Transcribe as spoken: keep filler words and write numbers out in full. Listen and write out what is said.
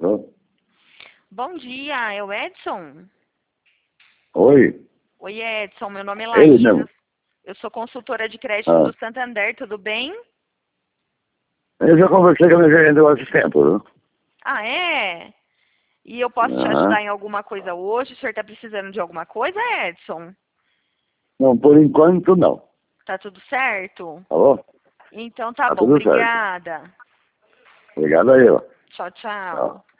Ô, Bom dia, é o Edson? oi, Oi, Edson, meu nome é ele Laís. mesmo. Eu sou consultora de crédito Ah, do Santander, tudo bem? eu já conversei com a minha gerente há esse tempo, viu? Ah, é? E eu posso te Aham. ajudar em alguma coisa hoje? O senhor está precisando de alguma coisa, Edson? Não, por enquanto não. Tá tudo certo? Tá bom? Então tá Tá bom, tudo certo. obrigada. Obrigado aí, ó. Tchau, tchau. Tchau.